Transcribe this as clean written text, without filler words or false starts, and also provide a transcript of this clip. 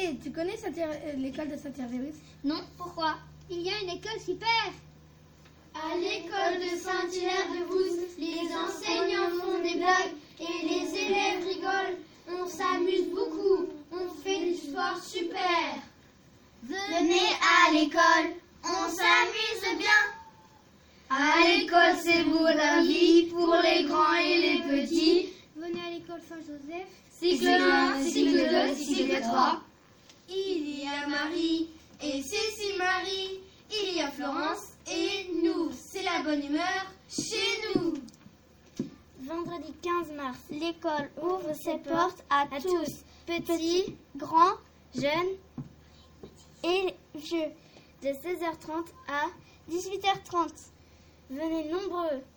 Hé, tu connais l'école de Saint-Thierry? Non, pourquoi? Il y a une école super. À l'école de Saint-Hilaire-de-Bouze, les enseignants font des blagues et les élèves rigolent. On s'amuse beaucoup, on fait du sport super. Venez à l'école, on s'amuse bien. À l'école, c'est beau la vie, pour les grands et les petits. Venez à l'école Saint-Joseph. Cycle 1, cycle 2, cycle 3. Il y a Marie et Cécile-Marie. Il y a Florence et nous. C'est la bonne humeur chez nous. Vendredi 15 mars, l'école ouvre ses portes à tous, petits, grands, jeunes et vieux, de 16h30 à 18h30. Venez nombreux.